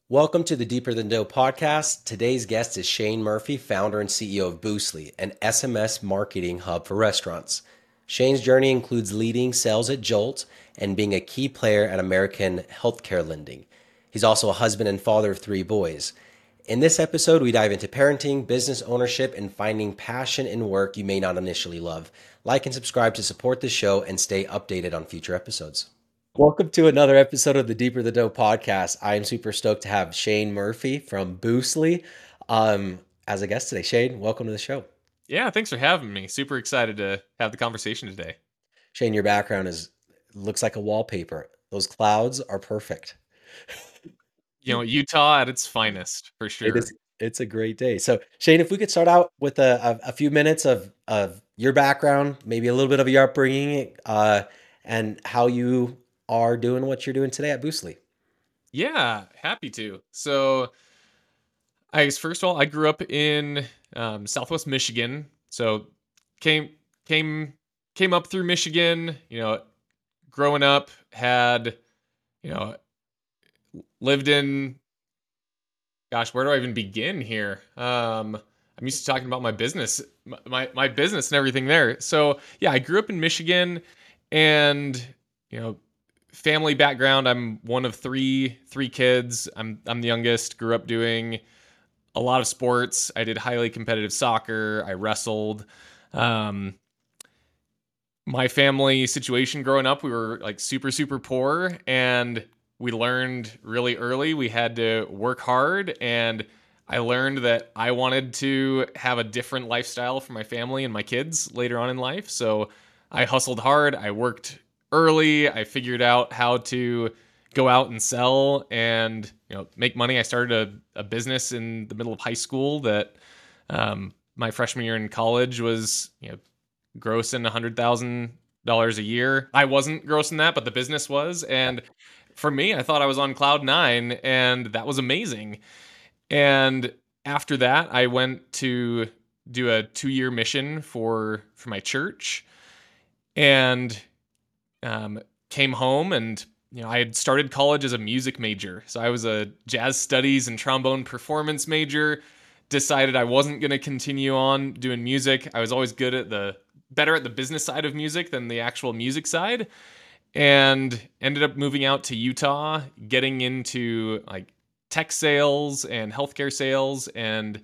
Welcome to the Deeper Than Dough podcast. Today's guest is Shane Murphy, founder and CEO of Boostly, an SMS marketing hub for restaurants. Shane's journey includes leading sales at Jolt and being a key player at American Healthcare Lending. He's also a husband and father of 3 boys. In this episode, we dive into parenting, business ownership, and finding passion in work you may not initially love. Like and subscribe to support the show and stay updated on future episodes. Welcome to another episode of the Deeper the Dough podcast. I am super stoked to have Shane Murphy from Boostly as a guest today. Shane, welcome to the show. Yeah, thanks for having me. Super excited to have the conversation today. Shane, your background looks like a wallpaper. Those clouds are perfect. Utah at its finest, for It sure. is. It's a great day. So, Shane, if we could start out with a few minutes of your background, maybe a little bit of your upbringing, and how you are doing what you're doing today at Boostly. Yeah, happy to. So, I guess first of all, I grew up in Southwest Michigan. So, came came came up through Michigan. Growing up, had you know lived in. Gosh, where do I even begin here? I'm used to talking about my business, my business and everything there. So yeah, I grew up in Michigan, and you know, family background. I'm one of three kids. I'm the youngest. Grew up doing a lot of sports. I did highly competitive soccer. I wrestled. Um, my family situation growing up, we were like super poor, and we learned really early we had to work hard. And I learned that I wanted to have a different lifestyle for my family and my kids later on in life. So I hustled hard. I worked early. I figured out how to go out and sell and make money. I started a business in the middle of high school that my freshman year in college was grossing $100,000 a year. I wasn't grossing that, but the business was. And for me, I thought I was on cloud nine, and that was amazing. And after that, I went to do a 2-year mission for my church, and came home. And I had started college as a music major, so I was a jazz studies and trombone performance major. Decided I wasn't going to continue on doing music. I was always better at the business side of music than the actual music side, and ended up moving out to Utah, getting into like tech sales and healthcare sales, and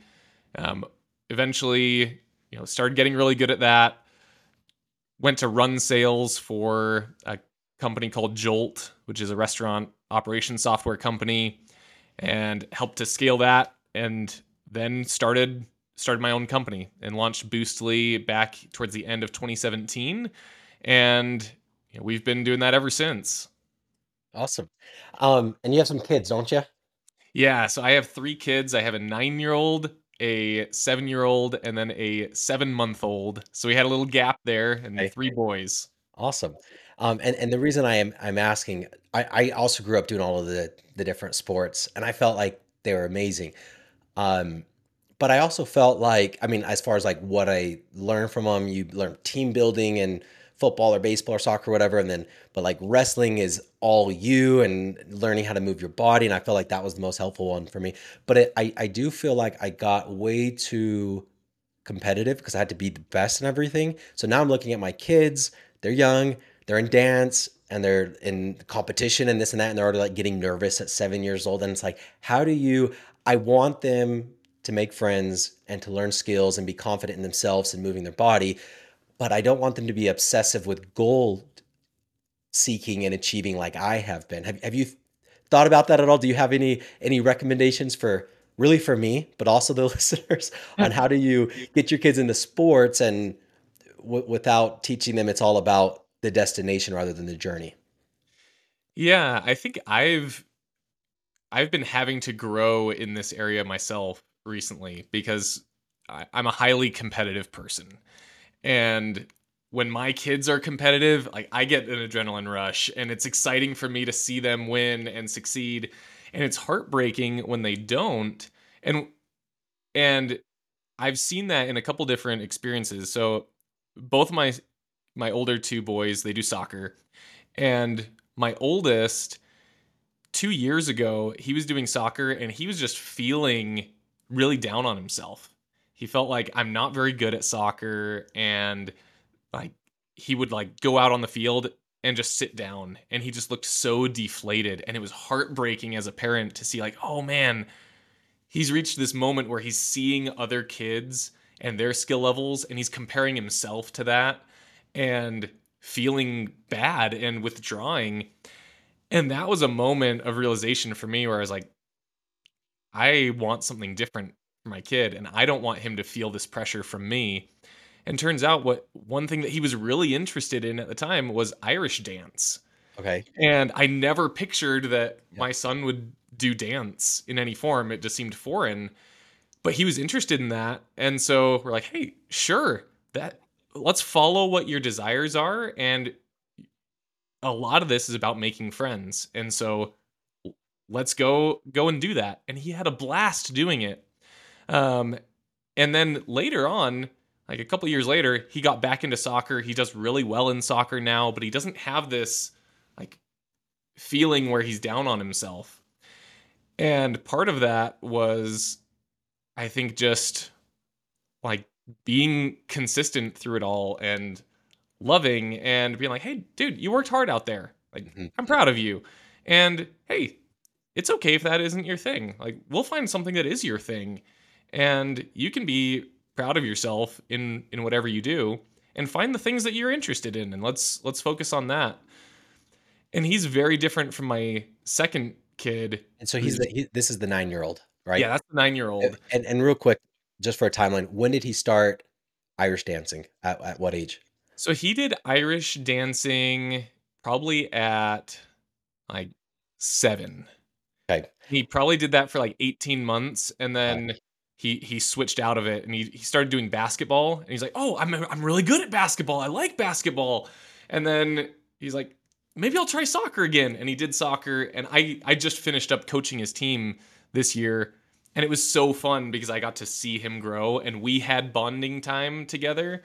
eventually started getting really good at that. Went to run sales for a company called Jolt, which is a restaurant operation software company, and helped to scale that. And then started my own company and launched Boostly back towards the end of 2017, and we've been doing that ever since. Awesome. And you have some kids, don't you? Yeah, so I have 3 kids. I have a 9-year-old, a 7-year-old, and then a 7-month-old. So we had a little gap there, and Okay. 3 boys. Awesome. And the reason I'm asking, I also grew up doing all of the different sports, and I felt like they were amazing. Um, but I also felt like, I mean, as far as like what I learned from them, you learn team building and football or baseball or soccer or whatever, and then but like wrestling is all you and learning how to move your body, and I felt like that was the most helpful one for me. But I do feel like I got way too competitive because I had to be the best in everything. So now I'm looking at my kids, they're young, they're in dance and they're in competition and this and that, and they're already like getting nervous at 7 years old. And it's like, how do you, I want them to make friends and to learn skills and be confident in themselves and moving their body, but I don't want them to be obsessive with goal seeking and achieving like I have been. Have you thought about that at all? Do you have any recommendations for really for me, but also the listeners on how do you get your kids into sports and without teaching them it's all about the destination rather than the journey? Yeah, I think I've been having to grow in this area myself recently because I'm a highly competitive person. And when my kids are competitive, like I get an adrenaline rush, and it's exciting for me to see them win and succeed. And it's heartbreaking when they don't. And and I've seen that in a couple different experiences. So both my older 2 boys, they do soccer, and my oldest 2 years ago, he was doing soccer and he was just feeling really down on himself. He felt like I'm not very good at soccer, and like he would like go out on the field and just sit down, and he just looked so deflated, and it was heartbreaking as a parent to see like, oh man, he's reached this moment where he's seeing other kids and their skill levels, and he's comparing himself to that and feeling bad and withdrawing. And that was a moment of realization for me where I was like, I want something different for my kid, and I don't want him to feel this pressure from me. And turns out what one thing that he was really interested in at the time was Irish dance. Okay. And I never pictured that Yeah. my son would do dance in any form. It just seemed foreign, but he was interested in that. And so we're like, "Hey, sure. That let's follow what your desires are, and a lot of this is about making friends. And so let's go and do that." And he had a blast doing it. Um and then later on, like a couple years later, he got back into soccer. He does really well in soccer now, but he doesn't have this like feeling where he's down on himself. And part of that was, I think, just like being consistent through it all and loving and being like, hey, dude, you worked hard out there. Like, Mhm. I'm proud of you. And hey, it's okay if that isn't your thing. Like, we'll find something that is your thing. And you can be proud of yourself in whatever you do, and find the things that you're interested in, and let's focus on that. And he's very different from my second kid And so who's this is the 9-year-old, right? yeah, that's the 9-year-old. And real quick, just for a timeline, when did he start Irish dancing? At what age? So he did Irish dancing probably at like 7. Okay. He probably did that for like 18 months, and Uh, then he switched out of it, and he started doing basketball, and he's like, "Oh, I'm really good at basketball. I like basketball." And then he's like, "Maybe I'll try soccer again." And he did soccer, and I just finished up coaching his team this year, and it was so fun because I got to see him grow, and we had bonding time together,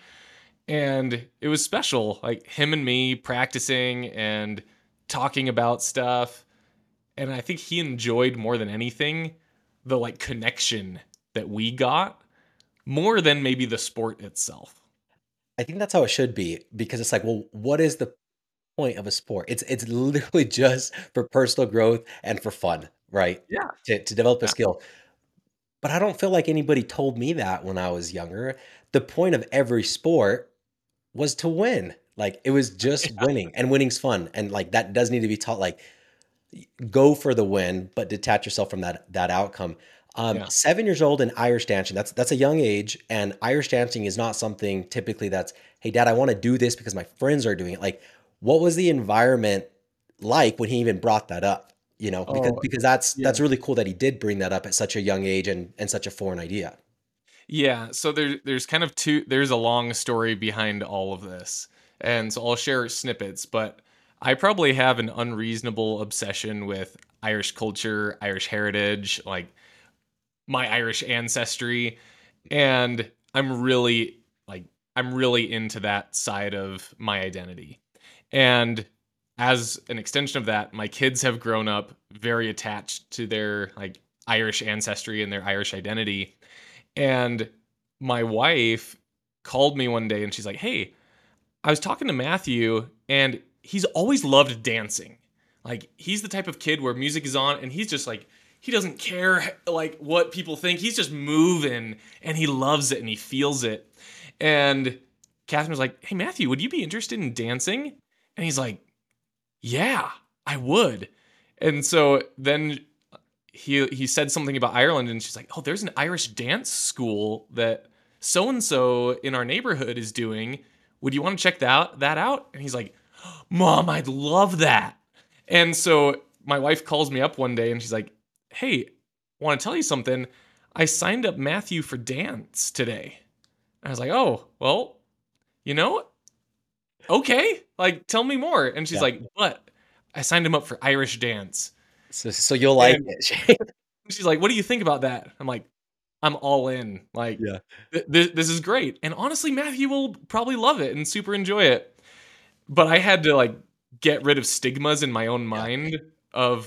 and it was special. Like him and me practicing and talking about stuff, and I think he enjoyed more than anything the like connection that we got more than maybe the sport itself. I think that's how it should be because it's like, well, what is the point of a sport? It's literally just for personal growth and for fun, right? Yeah. To develop a Yeah. skill. But I don't feel like anybody told me that when I was younger. The point of every sport was to win. Like it was just winning, and winning's fun. And like that does need to be taught. Like go for the win, but detach yourself from that outcome. Yeah. 7 years old and Irish dancing. That's a young age, and Irish dancing is not something typically that's, hey, Dad, I want to do this because my friends are doing it. Like, what was the environment like when he even brought that up? You know, because Oh, because that's yeah. that's really cool that he did bring that up at such a young age and such a foreign idea. Yeah, so there's kind of there's a long story behind all of this. And so I'll share snippets, but I probably have an unreasonable obsession with Irish culture, Irish heritage, like my Irish ancestry, and I'm really into that side of my identity. And as an extension of that, my kids have grown up very attached to their like Irish ancestry and their Irish identity. And my wife called me one day and she's like, "Hey, I was talking to Matthew, and he's always loved dancing. Like he's the type of kid where music is on and he's just like he doesn't care like what people think. He's just moving and he loves it and he feels it." And Catherine was like, "Hey Matthew, would you be interested in dancing?" And he's like, "Yeah, I would." And so then he said something about Ireland, and she's like, "Oh, there's an Irish dance school that so and so in our neighborhood is doing. Would you want to check that out?" And he's like, "Mom, I'd love that." And so my wife calls me up one day and she's like, "Hey, want to tell you something? I signed up Matthew for dance today." And I was like, "Oh, well, you know, okay. Like, tell me more." And she's Yeah. like, "But I signed him up for Irish dance." So you'll like And it. she's like, "What do you think about that?" I'm like, "I'm all in. Like, Yeah. this is great." And honestly, Matthew will probably love it and super enjoy it. But I had to like get rid of stigmas in my own Yeah. mind of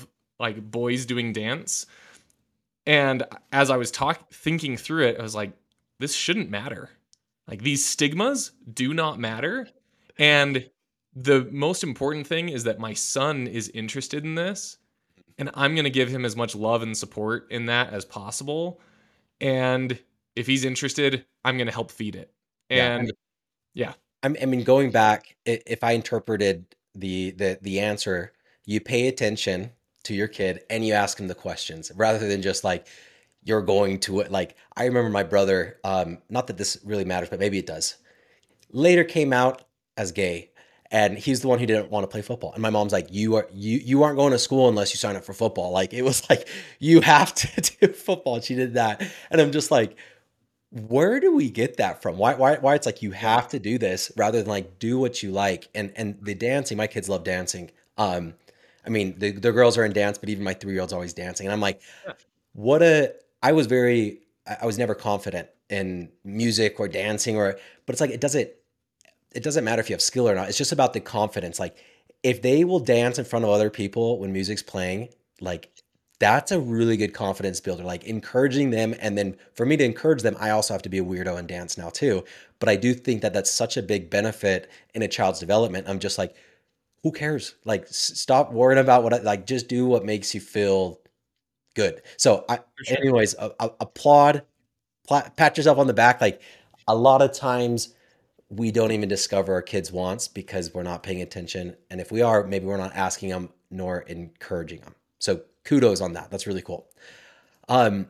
like boys doing dance. And as I was thinking through it, I was like, this shouldn't matter. Like these stigmas do not matter. And the most important thing is that my son is interested in this, and I'm going to give him as much love and support in that as possible. And if he's interested, I'm going to help feed it. Yeah. And yeah, I mean, going back, if I interpreted the answer, you pay attention to your kid and you ask him the questions rather than just like you're going to it. Like I remember my brother, not that this really matters, but maybe it does. Later came out as gay, and he's the one who didn't want to play football. And my mom's like, you aren't going to school unless you sign up for football. Like it was like you have to do football. And she did that, and I'm just like, where do we get that from? Why it's like you yeah, have to do this rather than like do what you like. And the dancing, my kids love dancing. I mean, the girls are in dance, but even my 3 year old's always dancing. And I'm like, yeah, what a I was very I was never confident in music or dancing or but it's like it doesn't matter if you have skill or not. It's just about the confidence. Like if they will dance in front of other people when music's playing, like that's a really good confidence builder. Like encouraging them, and then for me to encourage them, I also have to be a weirdo and dance now too. But I do think that that's such a big benefit in a child's development. I'm just like, who cares? Like stop worrying about like just do what makes you feel good. So for sure. anyways, applaud, pat yourself on the back. Like a lot of times we don't even discover our kids' wants because we're not paying attention. And if we are, maybe we're not asking them nor encouraging them. So kudos on that. That's really cool. Um,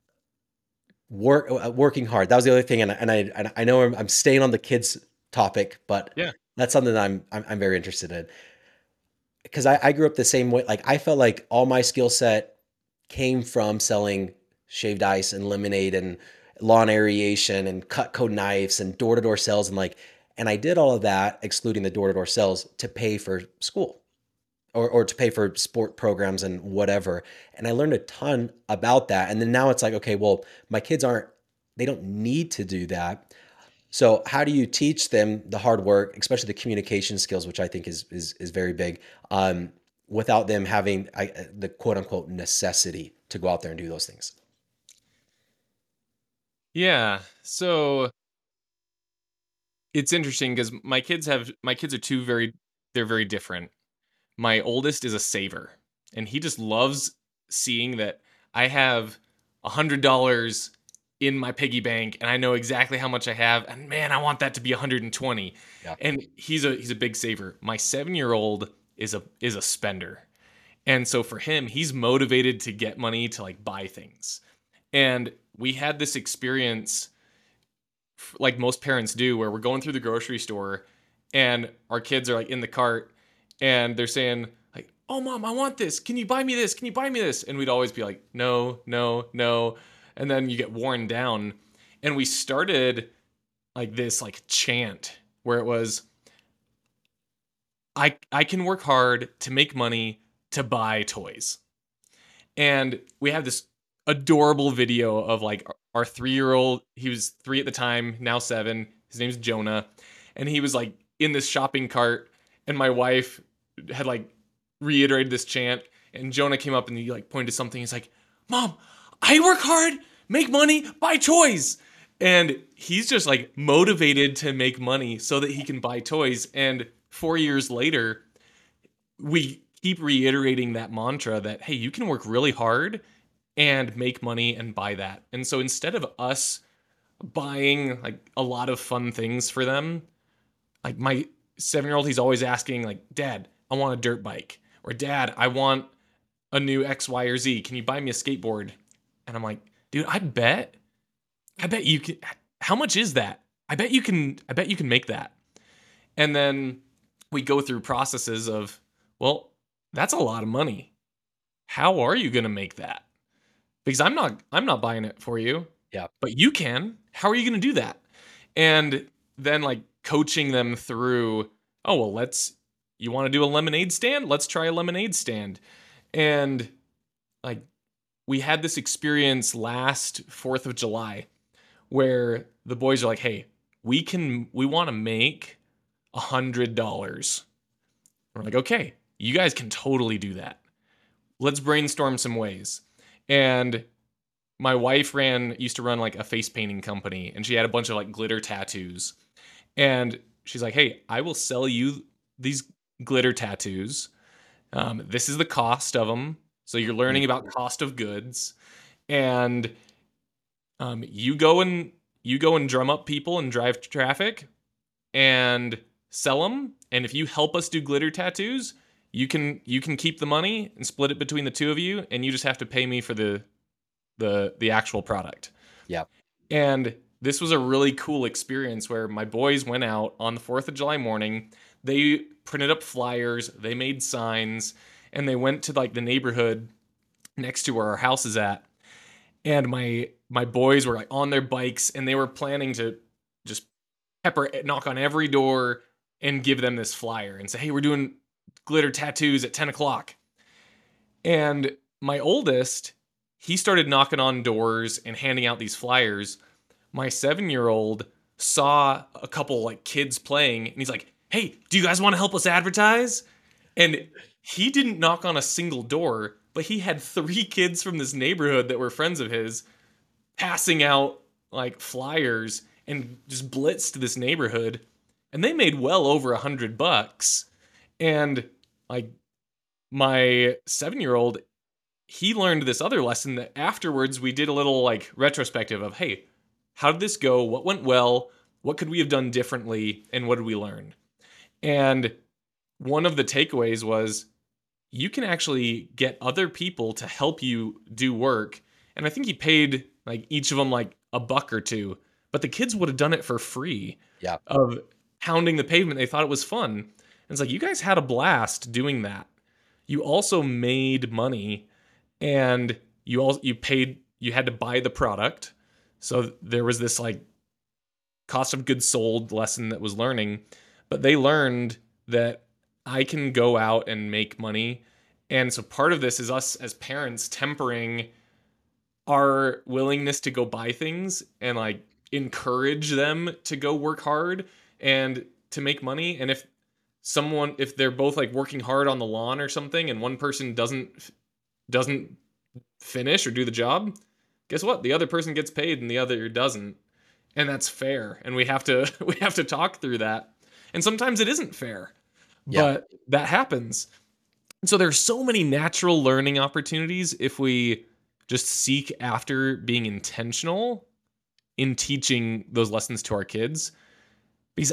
working hard. That was the other thing. And I know I'm staying on the kids topic, but Yeah. that's something that I'm very interested in because I grew up the same way. Like I felt like all my skill set came from selling shaved ice and lemonade and lawn aeration and Cutco knives and door to door sales and I did all of that, excluding the door to door sales, to pay for school or to pay for sport programs and whatever. And I learned a ton about that. And then now it's like, okay, well, my kids they don't need to do that. So how do you teach them the hard work, especially the communication skills, which I think is very big, um, without them having the quote unquote necessity to go out there and do those things? Yeah. So it's interesting because my kids are they're very different. My oldest is a saver, and he just loves seeing that I have $100 in my piggy bank, and I know exactly how much I have, and man, I want that to be 120. Yeah. And he's a big saver. My 7-year old is a spender, and so for him, he's motivated to get money to like buy things. And we had this experience like most parents do, where we're going through the grocery store and our kids are like in the cart and they're saying like, "Oh mom, I want this. Can you buy me this? Can you buy me this?" And we'd always be like, "No, no, no." And then you get worn down. And we started like this like chant where it was, I can work hard to make money to buy toys. And we have this adorable video of like our 3-year old. He was 3 at the time, now 7. His name's Jonah, and he was like in this shopping cart, and my wife had like reiterated this chant, and Jonah came up and he like pointed to something. He's like, "Mom, I work hard, make money, buy toys." And he's just like motivated to make money so that he can buy toys. And 4 years later, we keep reiterating that mantra that, hey, you can work really hard and make money and buy that. And so instead of us buying like a lot of fun things for them, like my 7-year old, he's always asking like, "Dad, I want a dirt bike," or "Dad, I want a new X, Y, or Z. Can you buy me a skateboard?" And I'm like, "Dude, I bet you can. How much is that? I bet you can make that." And then we go through processes of, well, that's a lot of money. How are you going to make that? Because I'm not buying it for you, Yeah. but you can. How are you going to do that? And then like coaching them through, "Oh, well, you want to do a lemonade stand? Let's try a lemonade stand." And like we had this experience last 4th of July where the boys are like, "Hey, we want to make $100." We're like, "Okay, you guys can totally do that. let's brainstorm some ways. And my wife used to run like a face painting company, and she had a bunch of like glitter tattoos. And she's like, hey, I will sell you these glitter tattoos. This is the cost of them. So you're Mm. learning about cost of goods. And you go and drum up people and drive traffic and sell them. And if you help us do glitter tattoos, you can keep the money and split it between the two of you, and you just have to pay me for the actual product. Yeah. And this was a really cool experience where my boys went out on the 4th of July morning. They printed up flyers, they made signs, and they went to like the neighborhood next to where our house is at. And my boys were like on their bikes, and they were planning to just knock on every door and give them this flyer and say, hey, we're doing glitter tattoos at 10 o'clock. And my oldest, he started knocking on doors and handing out these flyers. My 7-year old saw a couple like kids playing, and he's like, hey, do you guys want to help us advertise? And he didn't knock on a single door, but he had 3 kids from this neighborhood that were friends of his passing out like flyers and just blitzed this neighborhood, and they made well over $100. And like my 7-year old, he learned this other lesson that afterwards we did a little like retrospective of, hey, how did this go? What went well? What could we have done differently? And what did we learn? And one of the takeaways was you can actually get other people to help you do work. And I think he paid like each of them like a buck or two, but the kids would have done it for free Yeah. of pounding the pavement. They thought it was fun. And it's like, you guys had a blast doing that. You also made money, and you had to buy the product. So there was this like cost of goods sold lesson that was learning, but they learned that I can go out and make money. And so part of this is us as parents tempering our willingness to go buy things and like encourage them to go work hard and to make money. And if they're both like working hard on the lawn or something, and one person doesn't finish or do the job, guess what? The other person gets paid and the other doesn't. And that's fair. And we have to we have to talk through that. And sometimes it isn't fair, Yeah. but that happens. And so there's so many natural learning opportunities if we just seek after being intentional in teaching those lessons to our kids. Because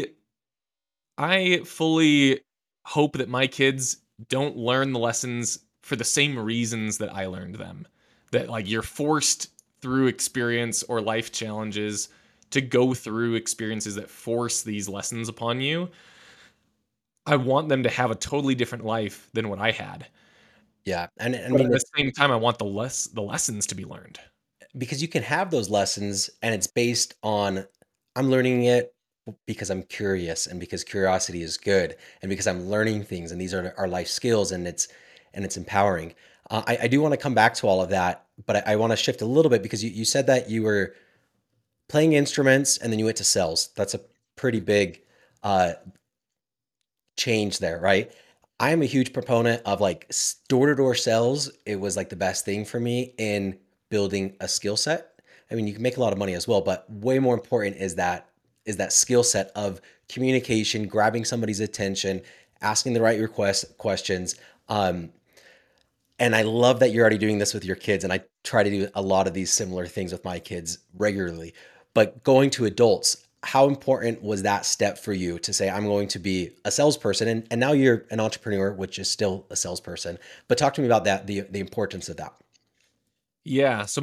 I fully hope that my kids don't learn the lessons for the same reasons that I learned them. That like you're forced through experience or life challenges to go through experiences that force these lessons upon you. I want them to have a totally different life than what I had. Yeah. And I But at mean, the same time, I want the lessons to be learned. because you can have those lessons and it's based on I'm learning it because I'm curious and because curiosity is good and because I'm learning things and these are our life skills and it's empowering. I do want to come back to all of that, but I want to shift a little bit because you said that you were playing instruments and then you went to sales. That's a pretty big uh, change there, right? I am a huge proponent of like door to door sales. It was like the best thing for me in building a skill set. I mean, you can make a lot of money as well, but way more important is that skill set of communication, grabbing somebody's attention, asking the right questions. Um, and I love that you're already doing this with your kids. And I try to do a lot of these similar things with my kids regularly. But going to adults, how important was that step for you to say, I'm going to be a salesperson? And now you're an entrepreneur, which is still a salesperson. But talk to me about that, the importance of that. Yeah. So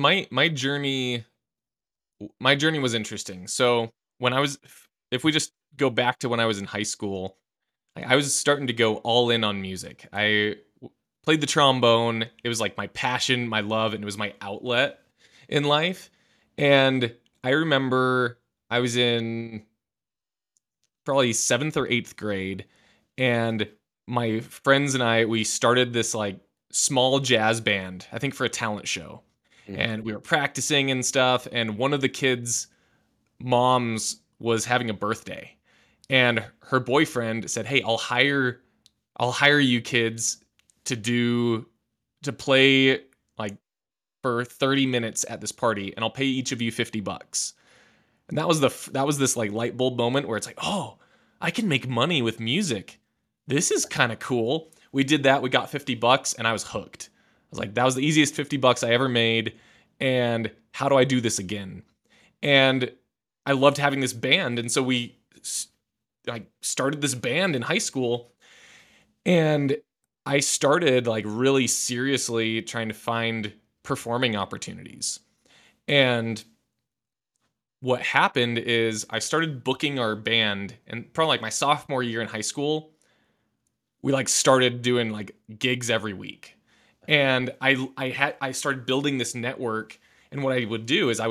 my journey was interesting. So when I was if we just go back to when I was in high school, I was starting to go all in on music. Played the trombone. It was like my passion, my love, and it was my outlet in life. And I remember I was in probably 7th or 8th grade, and my friends and we started this like small jazz band, I think for a talent show. Mhm. And we were practicing and stuff. And one of the kids' moms was having a birthday, and her boyfriend said, hey, I'll hire you kids to do to play like for 30 minutes at this party, and I'll pay each of you $50. And that was this like light bulb moment where it's like, oh, I can make money with music. This is kind of cool. We did that. We got $50, and I was hooked. I was like, that was the easiest $50 I ever made. And how do I do this again? And I loved having this band, and so we like started this band in high school, and I started like really seriously trying to find performing opportunities. And what happened is I started booking our band, and probably like my sophomore year in high school, we like started doing like gigs every week. And I started building this network, and what I would do is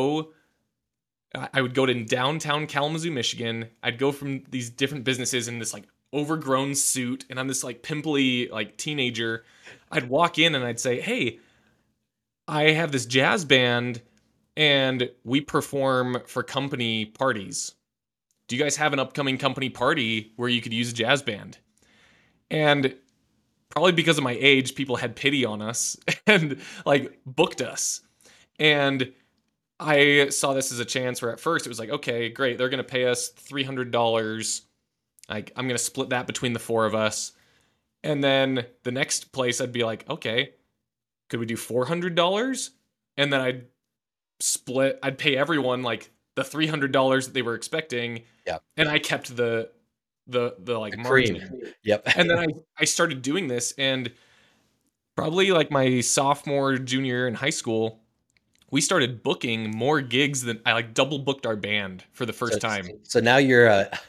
I would go to downtown Kalamazoo, Michigan. I'd go from these different businesses in this like overgrown suit, and I'm this like pimply like teenager. I'd walk in and I'd say, "Hey, I have this jazz band and we perform for company parties. Do you guys have an upcoming company party where you could use a jazz band?" And probably because of my age, people had pity on us and like booked us. And I saw this as a chance where at first it was like, okay, great, they're going to pay us $300. Like, I'm going to split that between the four of us. And then the next place I'd be like, okay, could we do $400? And then I'd pay everyone like the $300 that they were expecting. Yeah. And I kept the like The cream. margin. Yep. And then I started doing this, and probably like my sophomore, junior year in high school, we started booking more gigs than I like double booked our band for the So first time. so now you're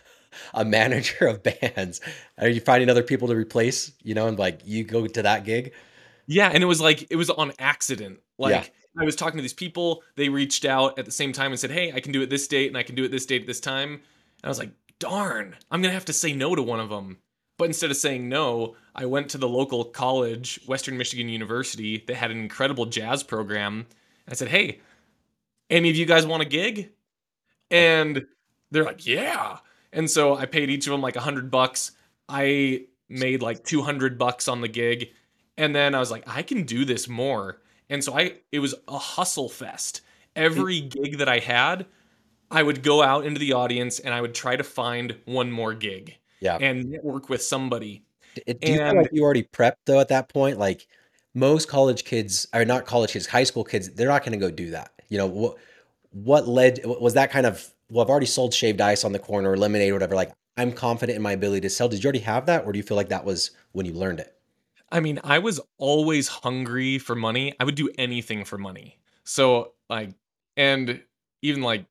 a manager of bands. Are you finding other people to replace, and like you go to that gig? Yeah, and it was on accident. Yeah. Like I was talking to these people, they reached out at the same time and said, "Hey, I can do it this date and I can do it this date at this time." And I was like, "Darn, I'm going to have to say no to one of them." But instead of saying no, I went to the local college, Western Michigan University. They had an incredible jazz program. I said, "Hey, any of you guys want a gig?" And they're like, "Yeah." And so I paid each of them like $100. I made like $200 on the gig. And then I was like, I can do this more. And so it was a hustle fest. It- Every gig that I had, I would go out into the audience and I would try to find one more gig Yeah. and network with somebody. Do you feel like And you already prepped though at that point? Like most college kids, or not college kids, high school kids, they're not going to go do that. What led, was that kind of, well, I've already sold shaved ice on the corner, lemonade, or whatever. Like I'm confident in my ability to sell. Did you already have that? Or do you feel like that was when you learned it? I mean, I was always hungry for money. I would do anything for money. So, like, and even like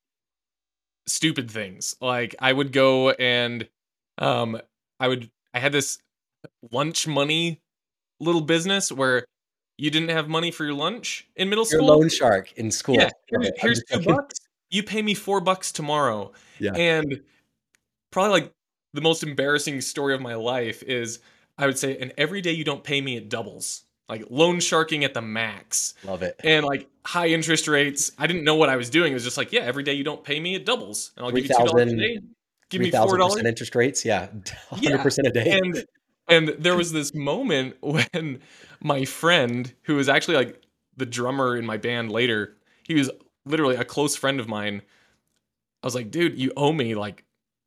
stupid things. Like I would go and um I had this lunch money little business where you didn't have money for your lunch in middle You're a school. loan shark in Yeah, school. Love it. I'm here's just two joking. bucks. You pay me $4 tomorrow. Yeah. And probably like the most embarrassing story of my life is I would say, and every day you don't pay me, it doubles. Like loan sharking at the max. Love it. And like high interest rates. I didn't know what I was doing. It was just like, yeah, every day you don't pay me, it doubles. And I'll give you $2 a 3,000, day. Give three me thousand $4. percent interest rates. Yeah. Yeah. 100% a day. And there was this moment when my friend, who was actually like the drummer in my band later, he was literally a close friend of mine. I was like, dude, you owe me like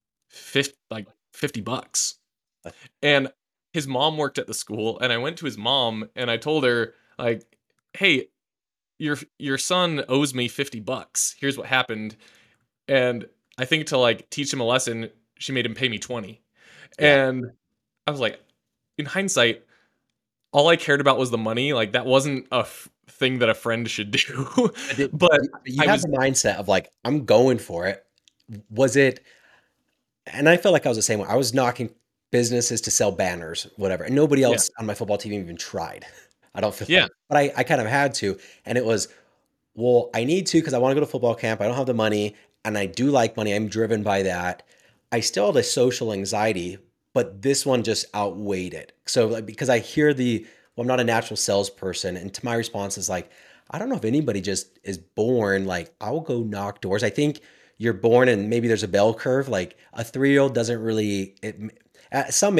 $50. And his mom worked at the school, and I went to his mom and I told her, like, hey, your son owes me $50. Here's what happened. And I think to like teach him a lesson, she made him pay me 20. Yeah. And I was like, in hindsight, all I cared about was the money. Like that wasn't a thing that a friend should do. But But you I have was the mindset of like, I'm going for it. Was it, and I felt like I was the same way. I was knocking businesses to sell banners, whatever. And nobody yeah. else on my football team even tried. I don't feel Yeah. like, but I kind of had to. And it was, well, I need to because I want to go to football camp. I don't have the money and I do like money. I'm driven by that. I still had a social anxiety, but this one just outweighed it. So like, because I hear well, I'm not a natural salesperson. And to my response is like, I don't know if anybody just is born like, I'll go knock doors. I think you're born and maybe there's a bell curve. Like a 3-year-old doesn't really, at some age,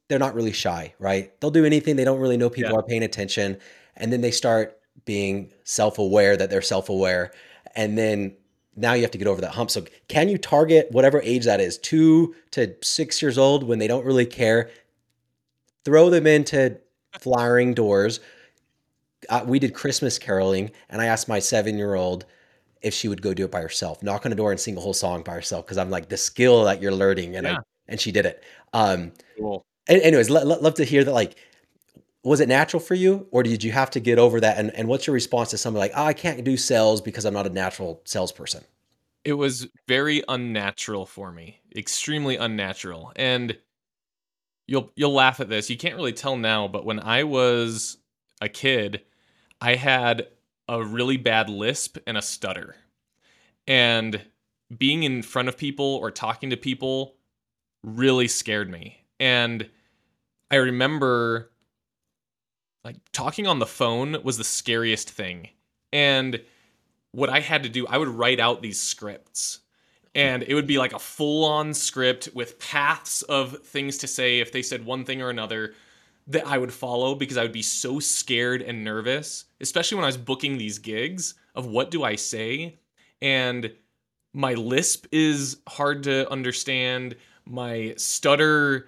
they're not really shy, right? They'll do anything. They don't really know Yeah. people are paying attention. And then they start being self-aware that they're self-aware. And then now you have to get over that hump. So can you target whatever age that is, 2 to 6 years old, when they don't really care, throw them into flowering doors? We did Christmas caroling, and I asked my 7-year old if she would go do it by herself, knock on the door and sing a whole song by herself. Because I'm like, the skill that you're learning, Yeah. and she did it. Um, Cool. anyways, love to hear that. Like, was it natural for you, or did you have to get over that? And what's your response to somebody like, oh, I can't do sales because I'm not a natural salesperson? It was very unnatural for me, extremely unnatural. And you'll laugh at this. You can't really tell now, but when I was a kid, I had a really bad lisp and a stutter. And being in front of people or talking to people really scared me. And I remember like talking on the phone was the scariest thing. And what I had to do, I would write out these scripts. And it would be like a full on script with paths of things to say if they said one thing or another that I would follow because I would be so scared and nervous, especially when I was booking these gigs of what do I say? And my lisp is hard to understand. My stutter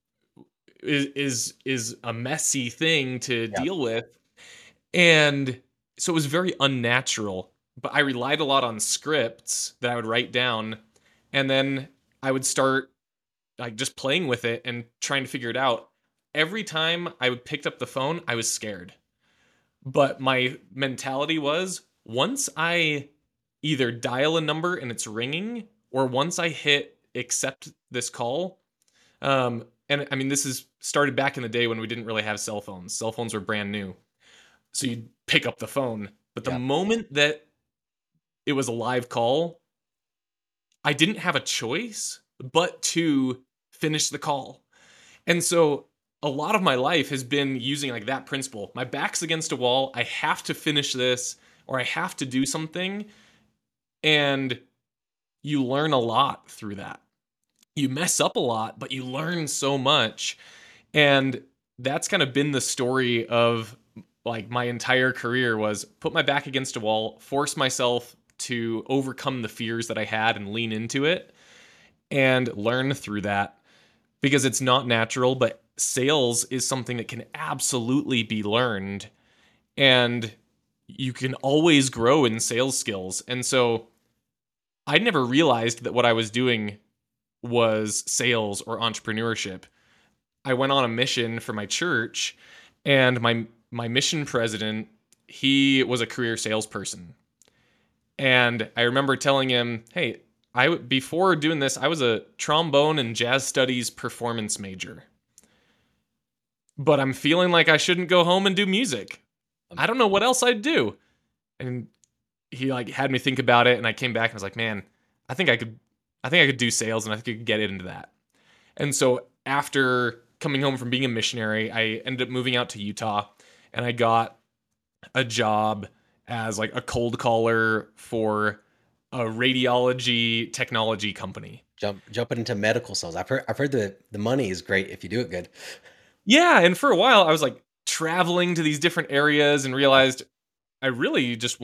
is a messy thing to Yeah. deal with. And so it was very unnatural, but I relied a lot on scripts that I would write down, and then I would start like just playing with it and trying to figure it out. Every time I would picked up the phone, I was scared. But my mentality was once I either dial a number and it's ringing, or once I hit accept this call, and I mean, this is started back in the day when we didn't really have cell phones. Cell phones were brand new. So you'd pick up the phone. But the Yeah. moment that it was a live call, I didn't have a choice but to finish the call. And so a lot of my life has been using like that principle. My back's against a wall. I have to finish this or I have to do something. And you learn a lot through that. You mess up a lot, but you learn so much. And that's kind of been the story of like my entire career was put my back against a wall, force myself to overcome the fears that I had and lean into it and learn through that because it's not natural, but sales is something that can absolutely be learned and you can always grow in sales skills. And so I never realized that what I was doing was sales or entrepreneurship. I went on a mission for my church, and my mission president, he was a career salesperson. And I remember telling him, "Hey, I before doing this, I was a trombone and jazz studies performance major. But I'm feeling like I shouldn't go home and do music. I don't know what else I'd do." And he like had me think about it, and I came back and was like, "Man, I think I could do sales and I think I could get into that." And so after coming home from being a missionary, I ended up moving out to Utah and I got a job as like a cold caller for a radiology technology company. Jumping into medical sales. I've heard the money is great if you do it good. Yeah, and for a while I was like traveling to these different areas and realized I really just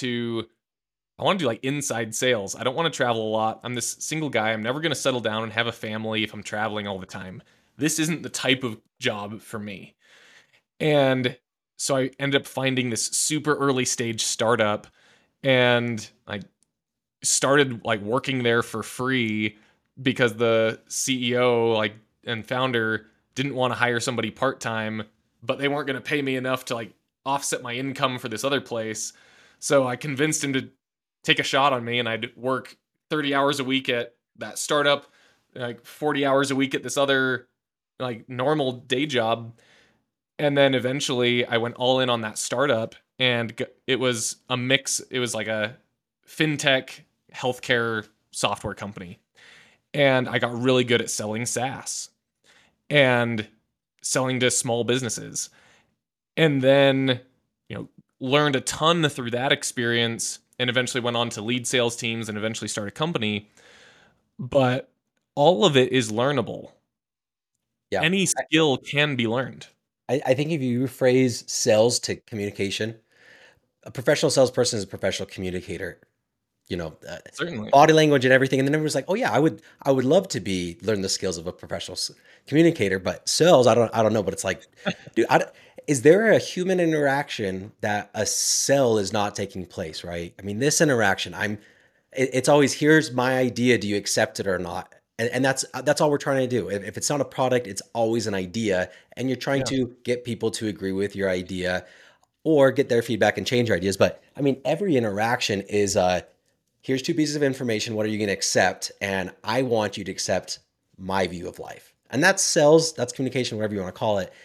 I want to do like inside sales. I don't want to travel a lot. I'm this single guy. I'm never going to settle down and have a family if I'm traveling all the time. This isn't the type of job for me. And so I ended up finding this super early stage startup and I started like working there for free because the CEO like and founder didn't want to hire somebody part-time, but they weren't going to pay me enough to like offset my income for this other place. So I convinced him to take a shot on me and I'd work 30 hours a week at that startup, like 40 hours a week at this other like normal day job. And then eventually I went all in on that startup and it was a mix. It was like a fintech healthcare software company. And I got really good at selling SaaS and selling to small businesses. And then, you know, learned a ton through that experience and eventually went on to lead sales teams and eventually start a company. But all of it is learnable. Yeah. any skill can be learned. I think if you rephrase sales to communication, a professional salesperson is a professional communicator. You know, Certainly. body language and everything. And then everyone's like, "Oh yeah, I would love to be learn the skills of a professional communicator, but sales, I don't know." But it's like, dude, is there a human interaction that a sell is not taking place? Right? I mean, this interaction, it's always here's my idea. Do you accept it or not? And that's all we're trying to do. If it's not a product, it's always an idea, and you're trying Yeah. to get people to agree with your idea or get their feedback and change your ideas. But I mean, every interaction is here's two pieces of information. What are you going to accept? And I want you to accept my view of life. And that's sales, that's communication, whatever you want to call it.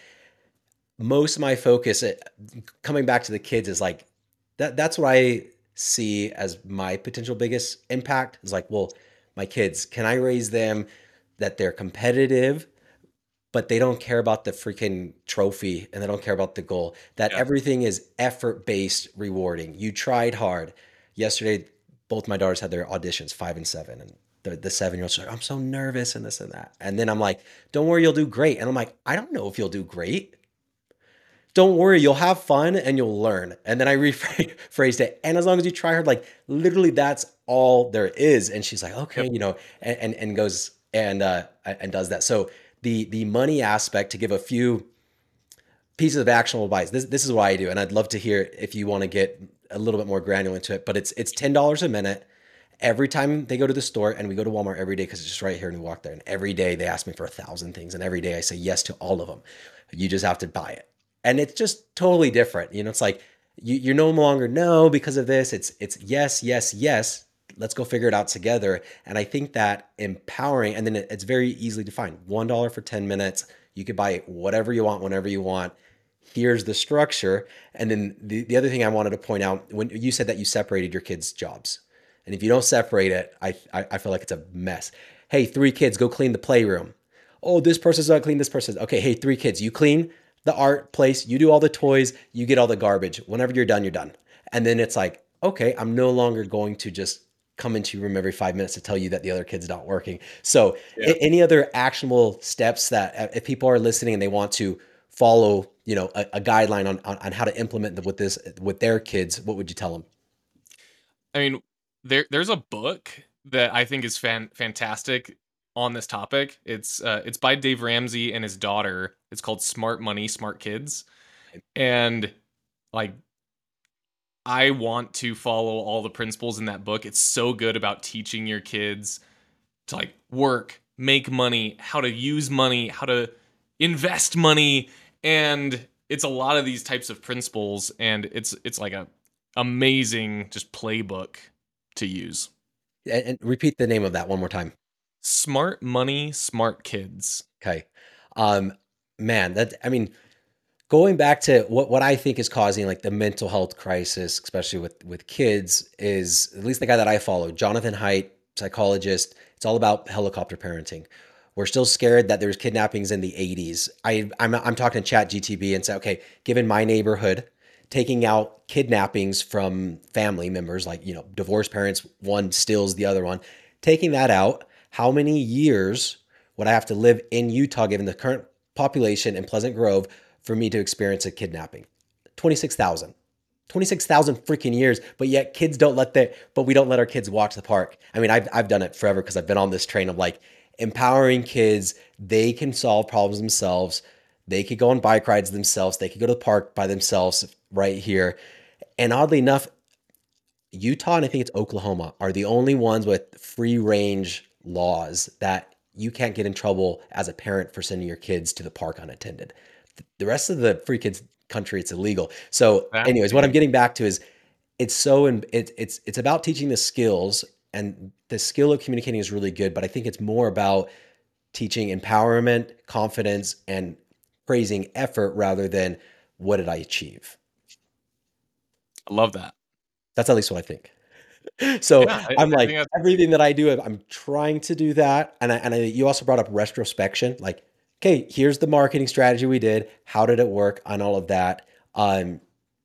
Most of my focus, coming back to the kids, is like that's what I see as my potential biggest impact is like, well, my kids, can I raise them that they're competitive, but they don't care about the freaking trophy and they don't care about the goal. That Yeah. everything is effort based rewarding. You tried hard. Yesterday, both my daughters had their auditions, 5 and 7, and the 7-year-old's like, I'm so nervous and this and that. And then I'm like, don't worry, you'll do great. And I'm like, I don't know if you'll do great. Don't worry, you'll have fun and you'll learn. And then I rephrased it. And as long as you try hard, like literally that's all there is. And she's like, okay, Yep. and goes and does that. So the money aspect, to give a few pieces of actionable advice. This is what I do, and I'd love to hear if you want to get a little bit more granular into it. But it's $10 a minute every time they go to the store, and we go to Walmart every day because it's just right here, and we walk there. And every day they ask me for 1,000 things, and every day I say yes to all of them. You just have to buy it, and it's just totally different. It's like you're no longer no because of this. It's yes, yes, yes. Let's go figure it out together. And I think that empowering, and then it's very easily defined. $1 for 10 minutes. You could buy whatever you want, whenever you want. Here's the structure. And then the other thing I wanted to point out, when you said that you separated your kids' jobs. And if you don't separate it, I feel like it's a mess. Hey, 3 kids, go clean the playroom. Oh, this person's not clean, this person's. Okay, hey, 3 kids, you clean the art place, you do all the toys, you get all the garbage. Whenever you're done, you're done. And then it's like, okay, I'm no longer going to just come into your room every 5 minutes to tell you that the other kid's not working. So, Yeah. any other actionable steps that if people are listening and they want to follow, a guideline on how to implement with this with their kids, what would you tell them? I mean, there's a book that I think is fantastic on this topic. It's by Dave Ramsey and his daughter. It's called Smart Money, Smart Kids. And like I want to follow all the principles in that book. It's so good about teaching your kids to like work, make money, how to use money, how to invest money, and it's a lot of these types of principles, and it's like a amazing just playbook to use. And repeat the name of that one more time. Smart money, smart kids. Okay. Um, man, I mean, going back to what I think is causing like the mental health crisis, especially with kids, is at least the guy that I follow, Jonathan Haidt, psychologist. It's all about helicopter parenting. We're still scared that there's kidnappings in the 80s. I'm talking to Chat GTB and say, okay, given my neighborhood, taking out kidnappings from family members, like divorced parents, one steals the other one, taking that out, how many years would I have to live in Utah, given the current population in Pleasant Grove, for me to experience a kidnapping? 26,000. 26,000 freaking years, but yet we don't let our kids walk to the park. I mean, I've done it forever because I've been on this train of like empowering kids. They can solve problems themselves. They could go on bike rides themselves. They could go to the park by themselves right here. And oddly enough, Utah and I think it's Oklahoma are the only ones with free range laws that you can't get in trouble as a parent for sending your kids to the park unattended. The rest of the free kids country, it's illegal. So, anyways, what I'm Fascinating. getting back to is it's about teaching the skills, and the skill of communicating is really good, but I think it's more about teaching empowerment, confidence, and praising effort rather than what did I achieve. I love that. That's at least what I think. So Yeah, I'm I like think that's great. everything that I do, I'm trying to do that. You also brought up retrospection. Like, okay, here's the marketing strategy we did. How did it work on all of that? Um,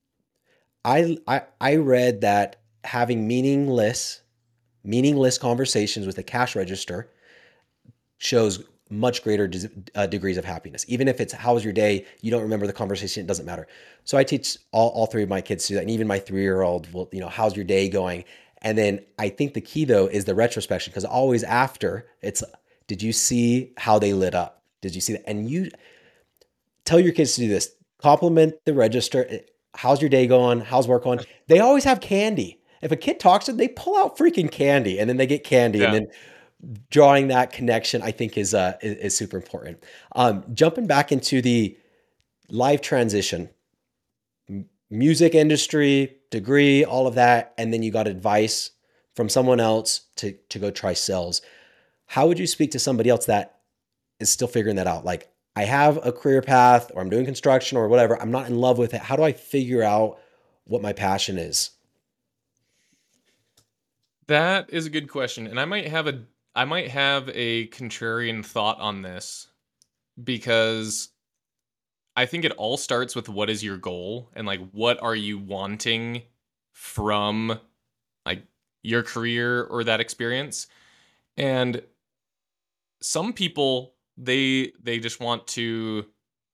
I read that having meaningless conversations with a cash register shows much greater degrees of happiness. Even if it's how was your day, you don't remember the conversation, it doesn't matter. So I teach all three of my kids to do that. And even my 3 year old will, how's your day going? And then I think the key though is the retrospection, because always after it's, did you see how they lit up? Did you see that? And you tell your kids to do this. Compliment the register. How's your day going? How's work going? They always have candy. If a kid talks to them, they pull out freaking candy, and then they get candy, and Yeah. then drawing that connection, I think is super important. Jumping back into the live transition, music industry, degree, all of that, and then you got advice from someone else to go try sales. How would you speak to somebody else that is still figuring that out? Like, I have a career path, or I'm doing construction or whatever. I'm not in love with it. How do I figure out what my passion is? That is a good question, and I might have a contrarian thought on this because I think it all starts with what is your goal and like what are you wanting from like your career or that experience. And some people they just want to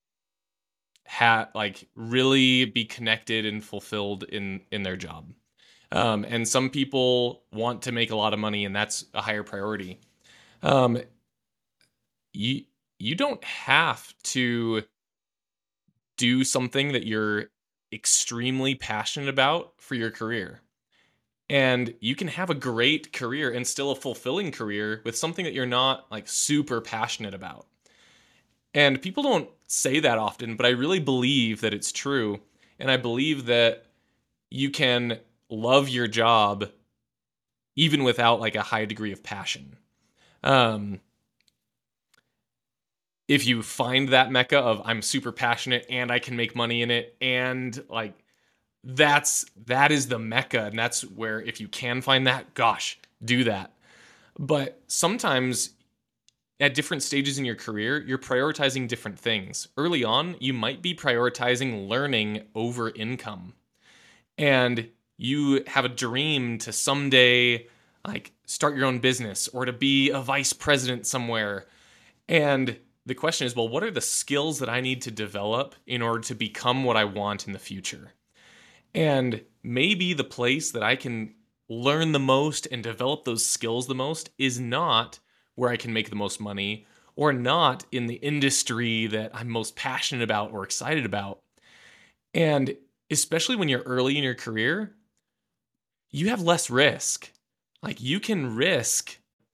like really be connected and fulfilled in their job. And some people want to make a lot of money and that's a higher priority. Um, you you don't have to do something that you're extremely passionate about for your career. And you can have a great career and still a fulfilling career with something that you're not like super passionate about. And people don't say that often, but I really believe that it's true. And I believe that you can love your job even without like a high degree of passion. Um, if you find that mecca of I'm super passionate and I can make money in it and like that is the mecca and that's where if you can find that, gosh, do that. But sometimes at different stages in your career, you're prioritizing different things. Early on, you might be prioritizing learning over income. And you have a dream to someday like start your own business or to be a vice president somewhere. And the question is, well, what are the skills that I need to develop in order to become what I want in the future? And maybe the place that I can learn the most and develop those skills the most is not where I can make the most money or not in the industry that I'm most passionate about or excited about. And especially when you're early in your career, you have less risk. Like you can risk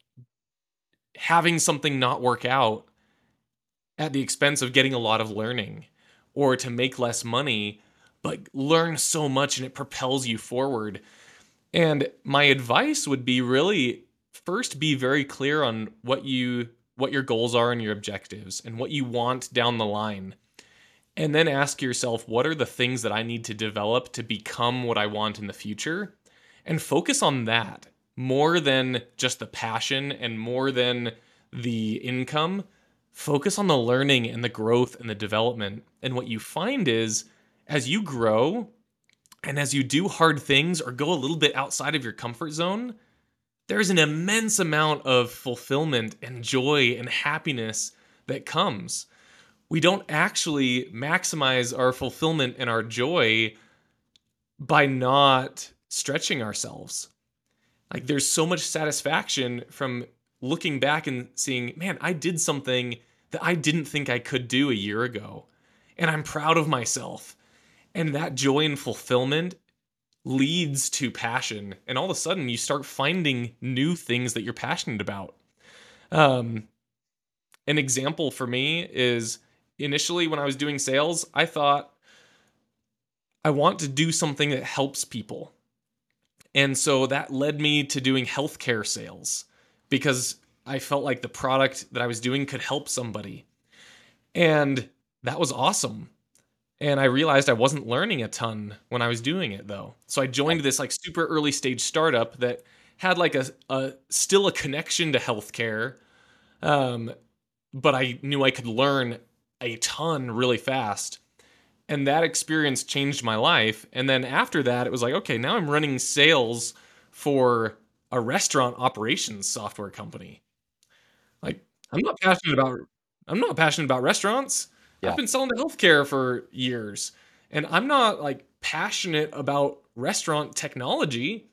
having something not work out at the expense of getting a lot of learning or to make less money, but learn so much and it propels you forward. And my advice would be really first be very clear on what your goals are and your objectives and what you want down the line. And then ask yourself, what are the things that I need to develop to become what I want in the future? And focus on that more than just the passion and more than the income. Focus on the learning and the growth and the development. And what you find is as you grow and as you do hard things or go a little bit outside of your comfort zone, there's an immense amount of fulfillment and joy and happiness that comes. We don't actually maximize our fulfillment and our joy by not stretching ourselves. Like there's so much satisfaction from looking back and seeing, man, I did something that I didn't think I could do a year ago. And I'm proud of myself. And that joy and fulfillment leads to passion. And all of a sudden, you start finding new things that you're passionate about. Um, an example for me is initially when I was doing sales, I thought I want to do something that helps people. And so that led me to doing healthcare sales because I felt like the product that I was doing could help somebody. And that was awesome. And I realized I wasn't learning a ton when I was doing it though. So I joined this like super early stage startup that had like a still a connection to healthcare. Um, but I knew I could learn a ton really fast. And that experience changed my life. And then after that, it was like, okay, now I'm running sales for a restaurant operations software company. Like I'm not passionate about I'm not passionate about restaurants. I've Yeah. been selling to healthcare for years, and I'm not, like, passionate about restaurant technology,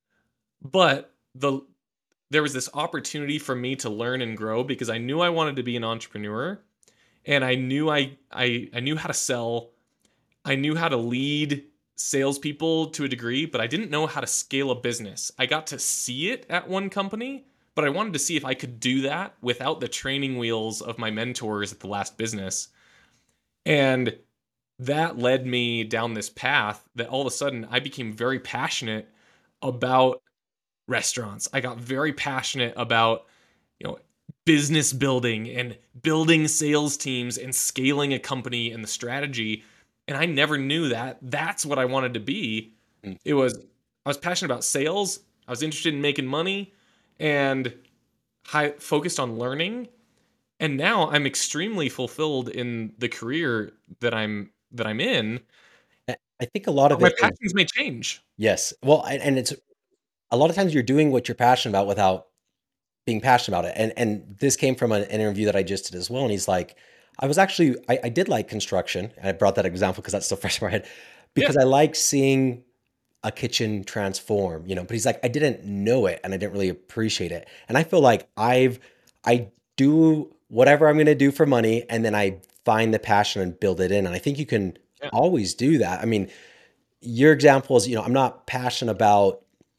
but there was this opportunity for me to learn and grow because I knew I wanted to be an entrepreneur, and I knew I knew how to sell. I knew how to lead salespeople to a degree, but I didn't know how to scale a business. I got to see it at one company, but I wanted to see if I could do that without the training wheels of my mentors at the last business. And that led me down this path that all of a sudden I became very passionate about restaurants. I got very passionate about, you know, business building and building sales teams and scaling a company and the strategy. And I never knew that that's what I wanted to be. Mm. It was I was passionate about sales. I was interested in making money and high focused on learning. And now I'm extremely fulfilled in the career that I'm in. I think a lot But of my it is passions may change. yes. Well, and it's a lot of times you're doing what you're passionate about without being passionate about it. And this came from an interview that I just did as well. And he's like, I did like construction. And I brought that example because that's still fresh in my head Yeah. because I like seeing a kitchen transform, but he's like, I didn't know it and I didn't really appreciate it. And I feel like I do whatever I'm going to do for money and then I find the passion and build it in. And I think you can Yeah. always do that. I mean, your example is, I'm not passionate about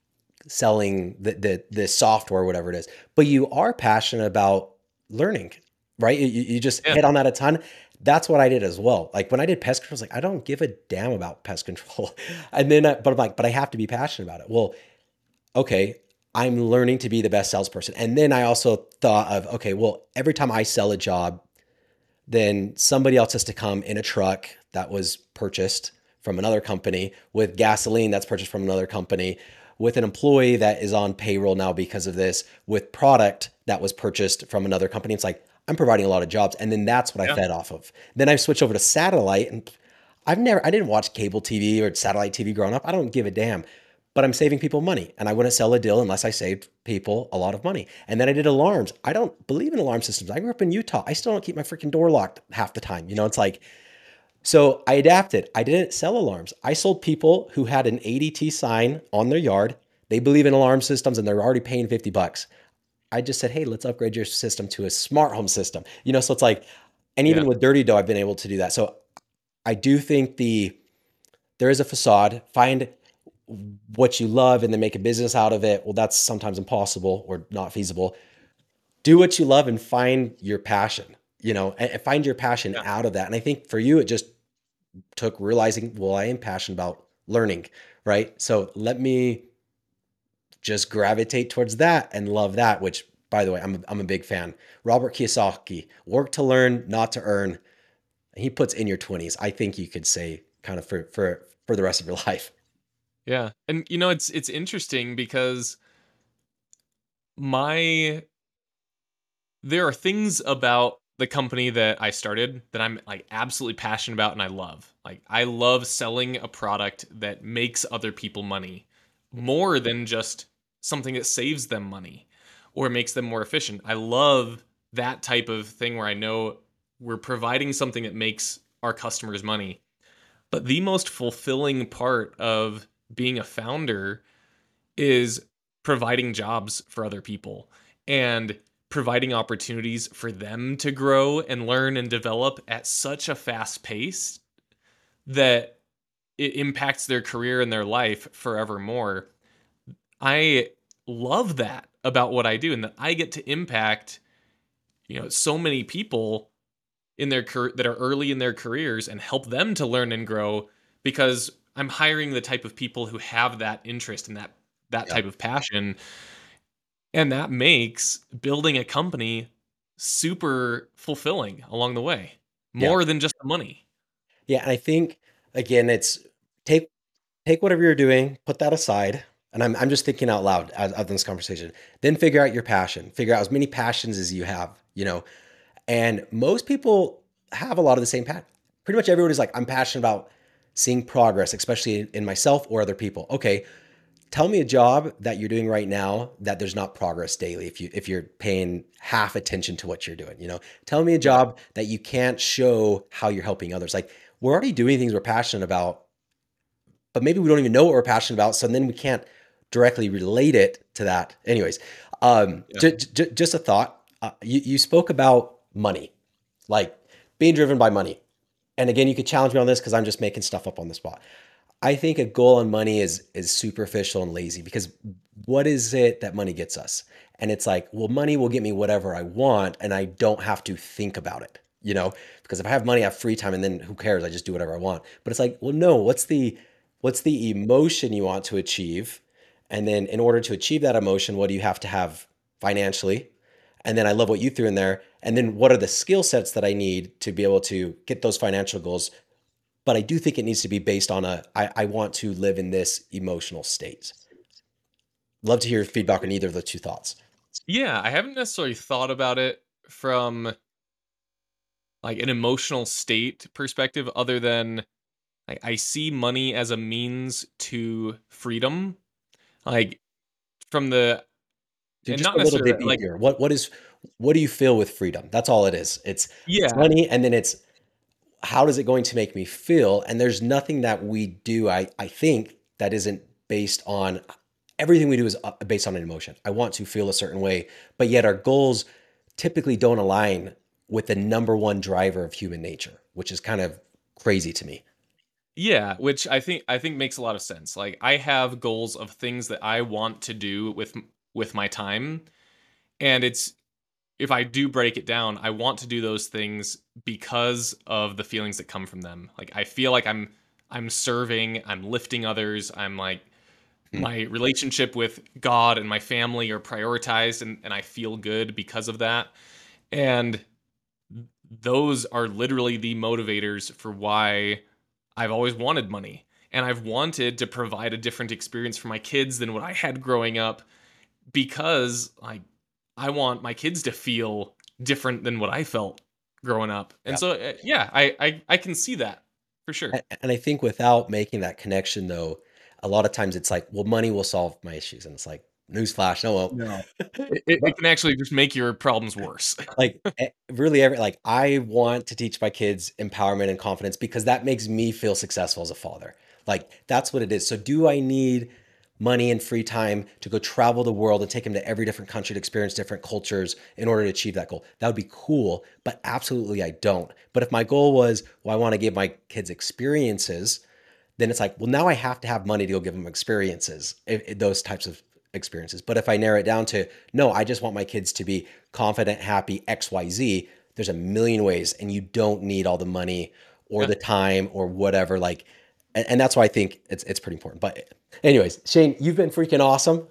selling the software, whatever it is, but you are passionate about learning, right? You just Yeah. hit on that a ton. That's what I did as well. Like when I did pest control, I was like, I don't give a damn about pest control. And then, but I'm like, but I have to be passionate about it. Well, okay, I'm learning to be the best salesperson. And then I also thought of, okay, well, every time I sell a job, then somebody else has to come in a truck that was purchased from another company with gasoline that's purchased from another company with an employee that is on payroll now because of this with product that was purchased from another company. It's like I'm providing a lot of jobs and then that's what I Yeah. fed off of. Then I switched over to satellite and I didn't watch cable TV or satellite TV growing up. I don't give a damn. But I'm saving people money and I wouldn't sell a deal unless I saved people a lot of money. And then I did alarms. I don't believe in alarm systems. I grew up in Utah. I still don't keep my freaking door locked half the time. It's like, so I adapted. I didn't sell alarms. I sold people who had an ADT sign on their yard. They believe in alarm systems and they're already paying $50. I just said, hey, let's upgrade your system to a smart home system. So it's like, and even Yeah. with Dirty Dough, I've been able to do that. So I do think there is a facade. Find what you love and then make a business out of it. Well, that's sometimes impossible or not feasible. Do what you love and find your passion, and find your passion Yeah. out of that. And I think for you, it just took realizing, well, I am passionate about learning, right? So let me just gravitate towards that and love that, which by the way, I'm a big fan. Robert Kiyosaki, work to learn, not to earn. He puts in your 20s. I think you could say kind of for the rest of your life. Yeah. And it's interesting because my there are things about the company that I started that I'm like absolutely passionate about and I love. Like I love selling a product that makes other people money more than just something that saves them money or makes them more efficient. I love that type of thing where I know we're providing something that makes our customers money. But the most fulfilling part of being a founder is providing jobs for other people and providing opportunities for them to grow and learn and develop at such a fast pace that it impacts their career and their life forevermore. I love that about what I do and that I get to impact, so many people in that are early in their careers and help them to learn and grow because I'm hiring the type of people who have that interest and that Yeah. type of passion. And that makes building a company super fulfilling along the way, Yeah. more than just the money. Yeah. And I think again, it's take take whatever you're doing, put that aside. And I'm just thinking out loud of this conversation. Then figure out your passion. Figure out as many passions as you have. And most people have a lot of the same passion. Pretty much everybody's like, I'm passionate about seeing progress, especially in myself or other people. Okay, tell me a job that you're doing right now that there's not progress daily if you're paying half attention to what you're doing, you know. Tell me a Yeah. job that you can't show how you're helping others. Like we're already doing things we're passionate about, but maybe we don't even know what we're passionate about, so then we can't directly relate it to that. Anyways, Yeah. just a thought. You spoke about money, like being driven by money. And again, you could challenge me on this because I'm just making stuff up on the spot. I think a goal on money is superficial and lazy because what is it that money gets us? And it's like, well, money will get me whatever I want, and I don't have to think about it, you know? Because if I have money, I have free time, and then who cares? I just do whatever I want. But it's like, well, no, what's the emotion you want to achieve? And then in order to achieve that emotion, what do you have to have financially? And then I love what you threw in there. And then what are the skill sets that I need to be able to get those financial goals? But I do think it needs to be based on I want to live in this emotional state. Love to hear feedback on either of the two thoughts. Yeah, I haven't necessarily thought about it from like an emotional state perspective other than I see money as a means to freedom. Like from the Dude, and just not a little necessarily bit like deeper. What do you feel with freedom? That's all it is. It's yeah, money, and then it's how is it going to make me feel? And there's nothing that we do, I think, that isn't based on everything we do is based on an emotion. I want to feel a certain way, but yet our goals typically don't align with the number one driver of human nature, which is kind of crazy to me. yeah, which I think makes a lot of sense. Like I have goals of things that I want to do with my time, and it's if I do break it down, I want to do those things because of the feelings that come from them. Like I feel like I'm serving, I'm lifting others, I'm like Hmm. my relationship with God and my family are prioritized and I feel good because of that. And those are literally the motivators for why I've always wanted money. And I've wanted to provide a different experience for my kids than what I had growing up because I want my kids to feel different than what I felt growing up. And Yeah. so yeah, I can see that for sure. And I think without making that connection, though, a lot of times it's like, well, money will solve my issues. And it's like, newsflash, no, it No. won't. It But can actually just make your problems worse. like really like I want to teach my kids empowerment and confidence because that makes me feel successful as a father. Like that's what it is. So do I need money and free time to go travel the world and take them to every different country to experience different cultures in order to achieve that goal? That would be cool, but absolutely I don't. But if my goal was, well, I want to give my kids experiences, then it's like, well, now I have to have money to go give them experiences, those types of experiences. But if I narrow it down to, no, I just want my kids to be confident, happy, XYZ, there's a million ways, and you don't need all the money or Yeah. the time or whatever. Like, and that's why I think it's pretty important. But, anyways, Shane, you've been freaking awesome.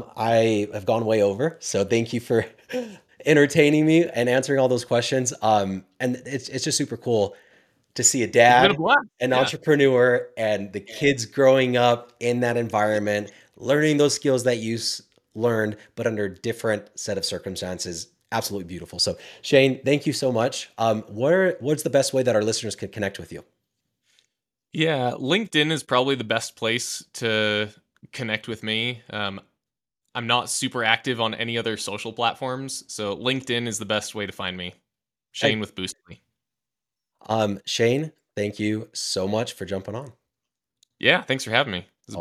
I have gone way over, so thank you for entertaining me and answering all those questions. And it's just super cool to see a It's been a dad, blast. an Yeah. entrepreneur, and the kids growing up in that environment, learning those skills that you learned, but under a different set of circumstances. Absolutely beautiful. So, Shane, thank you so much. What's the best way that our listeners can connect with you? Yeah, LinkedIn is probably the best place to connect with me. I'm not super active on any other social platforms, so LinkedIn is the best way to find me. Hey, Shane with Boostly. Shane, thank you so much for jumping on. Yeah, thanks for having me.